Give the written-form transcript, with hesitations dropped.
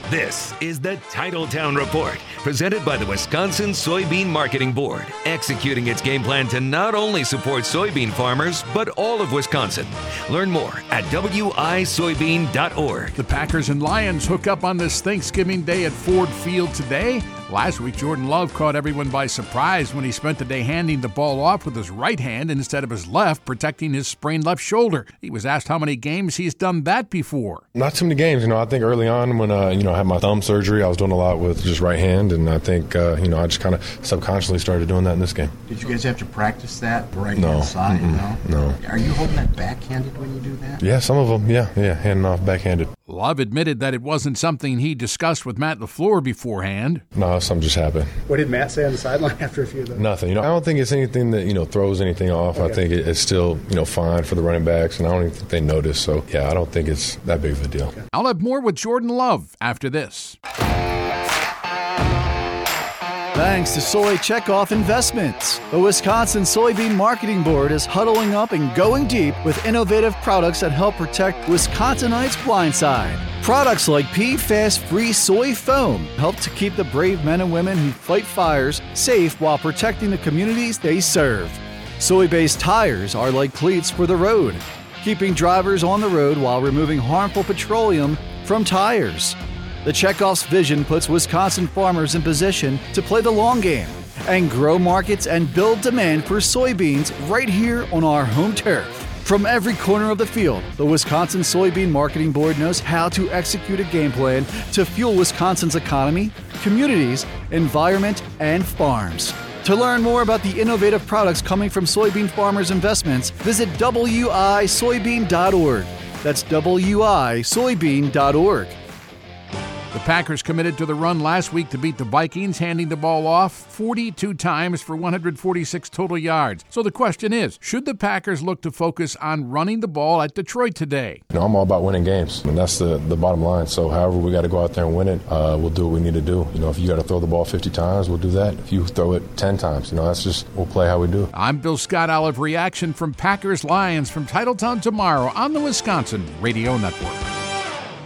This is the Titletown Report, presented by the Wisconsin Soybean Marketing Board, executing its game plan to not only support soybean farmers, but all of Wisconsin. Learn more at wisoybean.org. The Packers and Lions hook up on this Thanksgiving Day at Ford Field today. Last week, Jordan Love caught everyone by surprise when he spent the day handing the ball off with his right hand instead of his left, protecting his sprained left shoulder. He was asked how many games he's done that before. Not too many games. I think early on when, I had my thumb surgery, I was doing a lot with just right hand, and I think, I just kind of subconsciously started doing that in this game. Did you guys have to practice that right hand side? No. Are you holding that backhanded when you do that? Yeah, some of them, yeah, handing off backhanded. Love admitted that it wasn't something he discussed with Matt LaFleur beforehand. No, something just happened. What did Matt say on the sideline after a few of those? Nothing. I don't think it's anything that, throws anything off. Okay. I think it's still, fine for the running backs, and I don't even think they notice. So, I don't think it's that big of a deal. Okay. I'll have more with Jordan Love after this. Thanks to Soy Checkoff Investments. The Wisconsin Soybean Marketing Board is huddling up and going deep with innovative products that help protect Wisconsinites' blind side. Products like PFAS-free soy foam help to keep the brave men and women who fight fires safe while protecting the communities they serve. Soy-based tires are like cleats for the road, keeping drivers on the road while removing harmful petroleum from tires. The Checkoff's vision puts Wisconsin farmers in position to play the long game and grow markets and build demand for soybeans right here on our home turf. From every corner of the field, the Wisconsin Soybean Marketing Board knows how to execute a game plan to fuel Wisconsin's economy, communities, environment, and farms. To learn more about the innovative products coming from soybean farmers' investments, visit wisoybean.org. That's wisoybean.org. The Packers committed to the run last week to beat the Vikings, handing the ball off 42 times for 146 total yards. So the question is, should the Packers look to focus on running the ball at Detroit today? I'm all about winning games, and that's the bottom line. So however we got to go out there and win it, we'll do what we need to do. If you got to throw the ball 50 times, we'll do that. If you throw it 10 times, that's just, we'll play how we do. I'm Bill Scott. I'll have reaction from Packers Lions from Titletown tomorrow on the Wisconsin Radio Network.